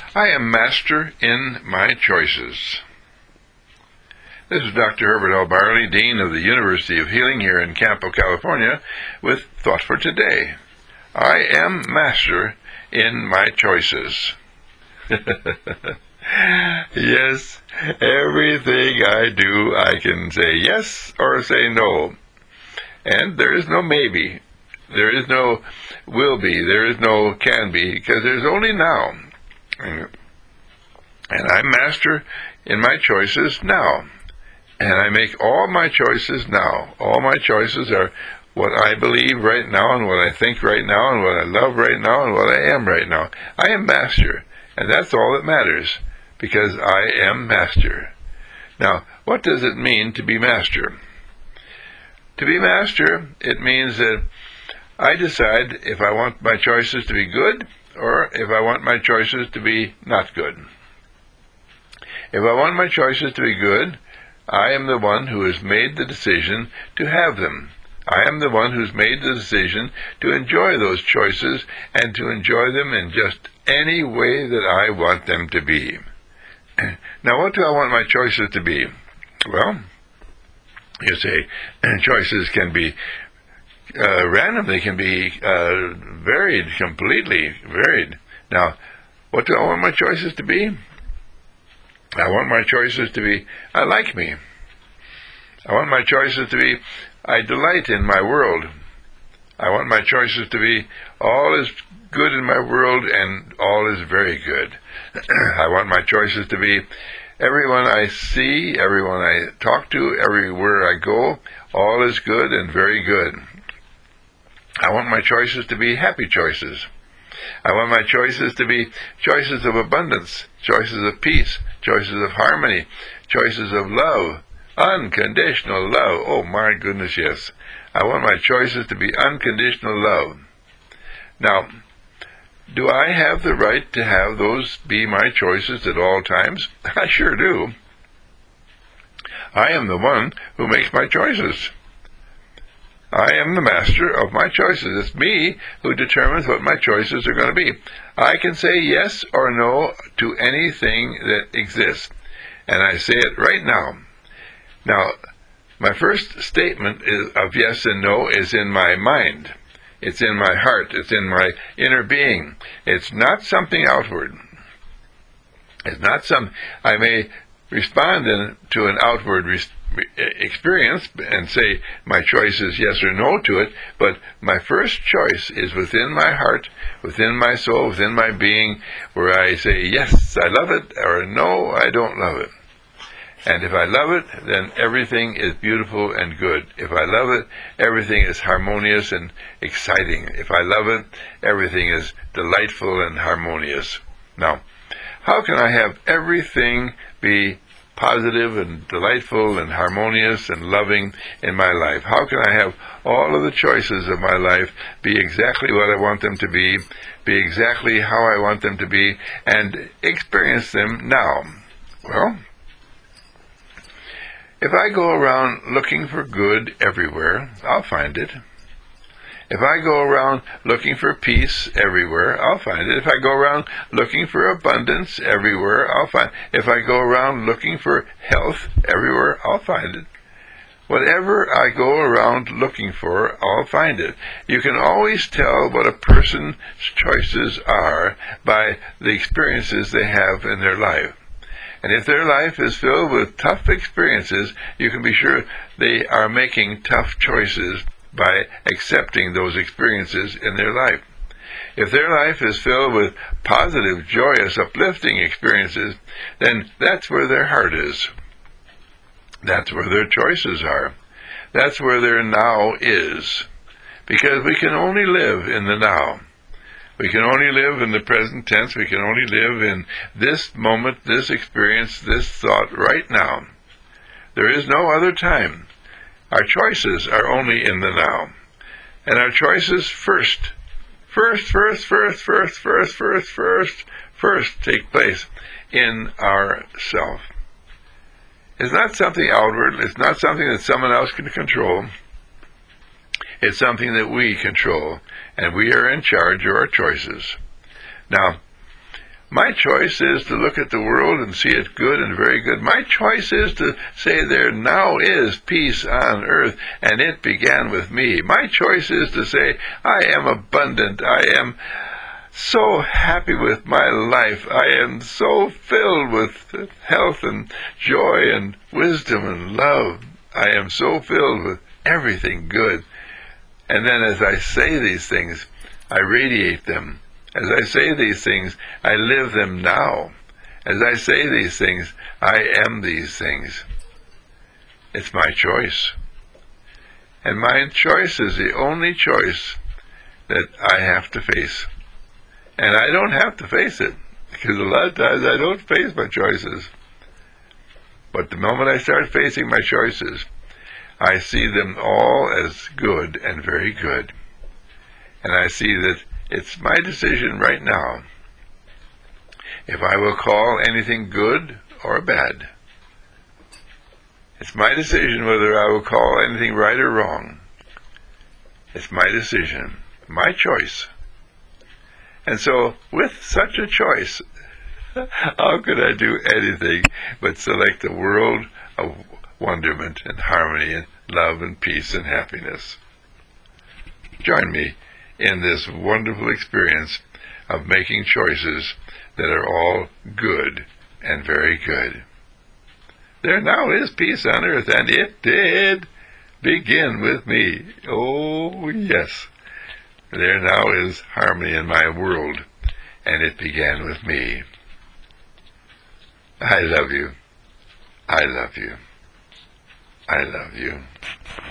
I am master in my choices. This is Dr. Herbert L. Barley, Dean of the University of Healing here in Campo, California, with Thought for Today. I am master in my choices. Yes, everything I do, I can say yes or say no. And there is no maybe. There is no will be. There is no can be, because there's only now. And I'm master in my choices now. And I make all my choices now. All my choices are what I believe right now, and what I think right now, and what I love right now, and what I am right now. I am master. And that's all that matters, because I am master. Now, what does it mean to be master? To be master, it means that I decide if I want my choices to be good, or if I want my choices to be not good. If I want my choices to be good, I am the one who has made the decision to have them. I am the one who's made the decision to enjoy those choices, and to enjoy them in just any way that I want them to be. Now, what do I want my choices to be? Well, you say choices can be random. They can be varied, completely varied. Now, what do I want my choices to be? I want my choices to be, I like me. I want my choices to be, I delight in my world. I want my choices to be, all is good in my world and all is very good. I want my choices to be, everyone I see, everyone I talk to, everywhere I go, all is good and very good. I want my choices to be happy choices. I want my choices to be choices of abundance, choices of peace, choices of harmony, choices of love, unconditional love. Oh my goodness, yes. I want my choices to be unconditional love. Now, do I have the right to have those be my choices at all times? I sure do. I am the one who makes my choices. I am the master of my choices. It's me who determines what my choices are going to be. I can say yes or no to anything that exists, and I say it right now. Now, my first statement of yes and no is in my mind. It's in my heart. It's in my inner being. It's not something outward. It's not some. I may respond to an outward experience and say my choice is yes or no to it, but my first choice is within my heart, within my soul, within my being, where I say yes, I love it, or no, I don't love it. And if I love it, then everything is beautiful and good. If I love it, everything is harmonious and exciting. If I love it, everything is delightful and harmonious. Now, how can I have everything be positive and delightful and harmonious and loving in my life? How can I have all of the choices of my life be exactly what I want them to be exactly how I want them to be, and experience them now? Well, if I go around looking for good everywhere, I'll find it. If I go around looking for peace everywhere, I'll find it. If I go around looking for abundance everywhere, I'll find it. If I go around looking for health everywhere, I'll find it. Whatever I go around looking for, I'll find it. You can always tell what a person's choices are by the experiences they have in their life. And if their life is filled with tough experiences, you can be sure they are making tough choices by accepting those experiences in their life. If their life is filled with positive, joyous, uplifting experiences, then that's where their heart is. That's where their choices are. That's where their now is. Because we can only live in the now. We can only live in the present tense. We can only live in this moment, this experience, this thought right now. There is no other time. Our choices are only in the now. And our choices first take place in ourself. It's not something outward. It's not something that someone else can control. It's something that we control, and we are in charge of our choices. Now, My choice is to look at the world and see it good and very good. My choice is to say there now is peace on earth, and it began with me. My choice is to say I am abundant. I am so happy with my life. I am so filled with health and joy and wisdom and love. I am so filled with everything good. And then as I say these things, I radiate them. As I say these things, I live them now. As I say these things, I am these things. It's my choice. And my choice is the only choice that I have to face. And I don't have to face it, because a lot of times I don't face my choices. But the moment I start facing my choices, I see them all as good and very good. And I see that it's my decision right now if I will call anything good or bad. It's my decision whether I will call anything right or wrong. It's my decision, my choice. And so, with such a choice, how could I do anything but select a world of wonderment and harmony and love and peace and happiness? Join me in this wonderful experience of making choices that are all good and very good. There now is peace on earth, and it did begin with me. Oh, yes. There now is harmony in my world, and it began with me. I love you. I love you. I love you.